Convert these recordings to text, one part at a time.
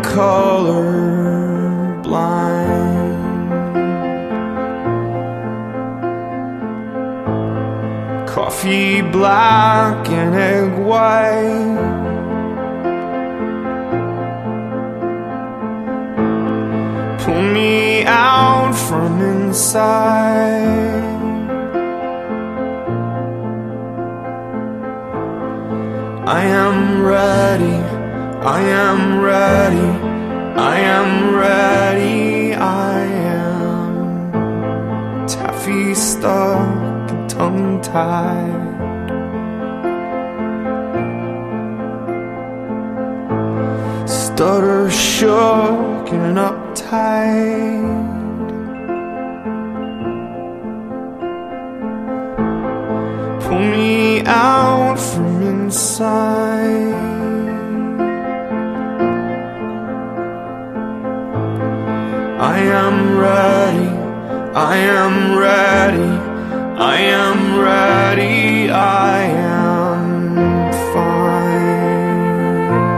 color blind. Coffee black and egg white, pull me out from inside. I am ready, I am ready, I am ready, I am taffy stuck and tongue-tied. Stutter shook and uptight. Pull me out from inside. I am ready, I am ready, I am ready, I am fine.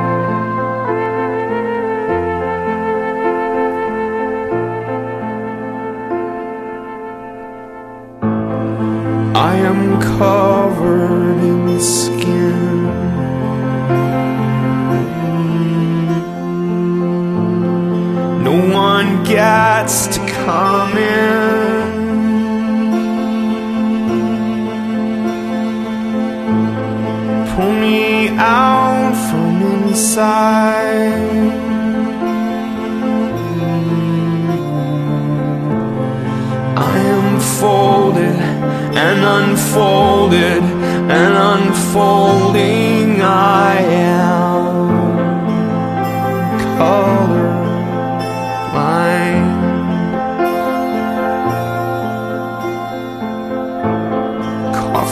I am covered in skin. No one gets to come in. Pull me out from inside. I am folded and unfolded and unfolding. I am cold.